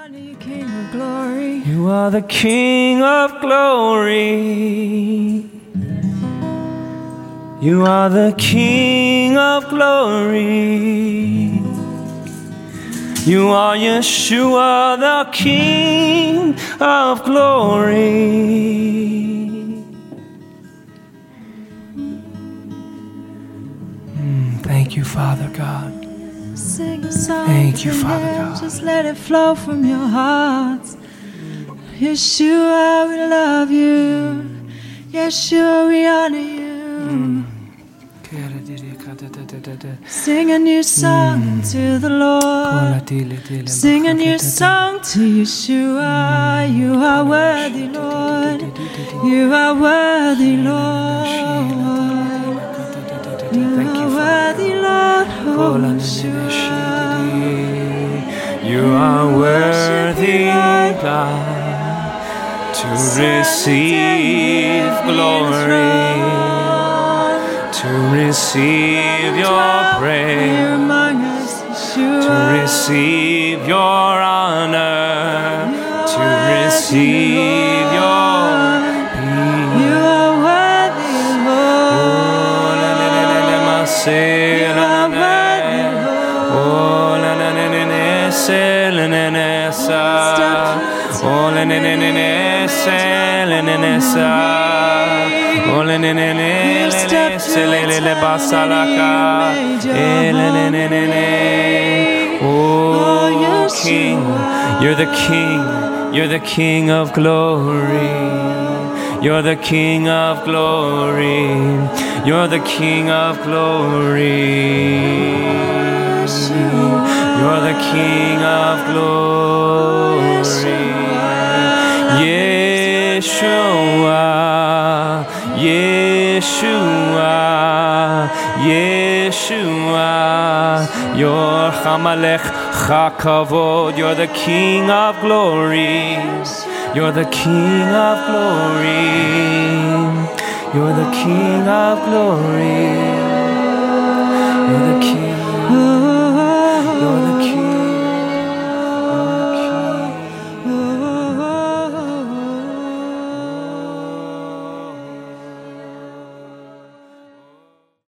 King of glory. You are the King of glory. You are the King of glory. You are Yeshua, the King of glory. Thank you, Father God. Sing a song. Thank you, Father God. Just let it flow from your hearts. Yeshua, we love you. Yeshua, we honor you. Sing a new song to the Lord. Sing a new song to Yeshua. You are worthy, Lord. You are worthy, Lord. You are worthy, Lord. Oh, Yeshua. You are worthy, God, to receive glory, to receive your praise, to receive your honor, to receive your peace. You are worthy, Lord. You are worthy, Lord. Oh, King, you're the King, you're the King of glory. You're the King of glory. You're the King of glory. You're the King of glory. Yeshua, Yeshua, Yeshua. You're Chamalech Chakavod. You're the King of glory. You're the King of glory. You're the King of glory. You're the King.